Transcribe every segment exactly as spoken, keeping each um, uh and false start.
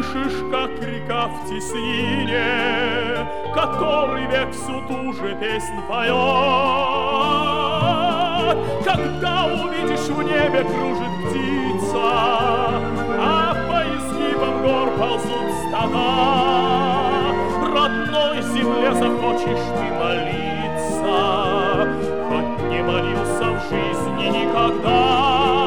Слышишь, как река в теснине, который век всю ту же песнь поет. Когда увидишь в небе кружит птица, а по изгибам гор ползут стада, родной земле захочешь ты молиться, хоть не молился в жизни никогда.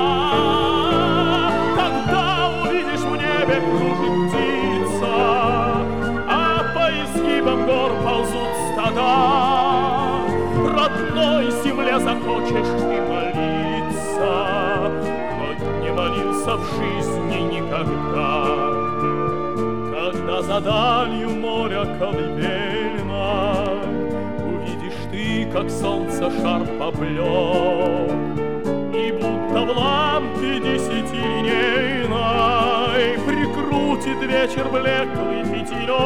Кружит птица, а по изгибам гор ползут стада, родной земле захочешь ты молиться, хоть не молился в жизни никогда. Когда за далью моря колыбельной увидишь ты, как солнце шар поблек, и будто в лампе десятилинейной прикрутит вечер блеклый фитилек.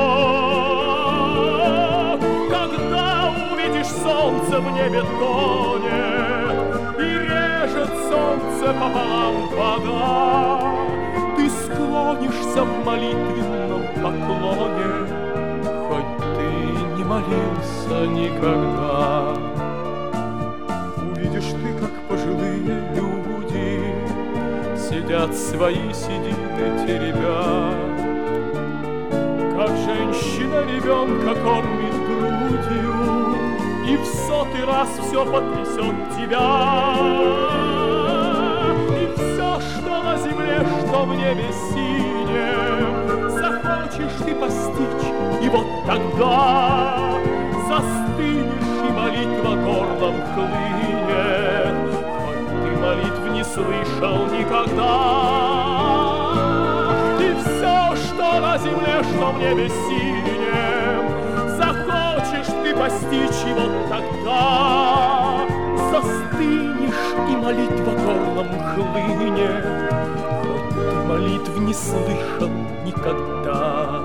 Когда увидишь, солнце в небе тонет, и режет солнце пополам вода, ты склонишься в молитвенном поклоне, хоть ты не молился никогда. Увидишь ты, как пожилые люди сидят свои седины теребя, как женщина ребенка кормит грудью и в сотый раз все потрясет тебя. И все, что на земле, что в небе синем, захочешь ты постичь, и вот тогда застынешь, и молитва горлом хлынет, хоть ты молитв не слышал никогда. И все, что на земле, что в небе синем, захочешь ты постичь, и вот тогда застынешь, и молитва горлом хлынет, хоть ты молитв не слышал никогда.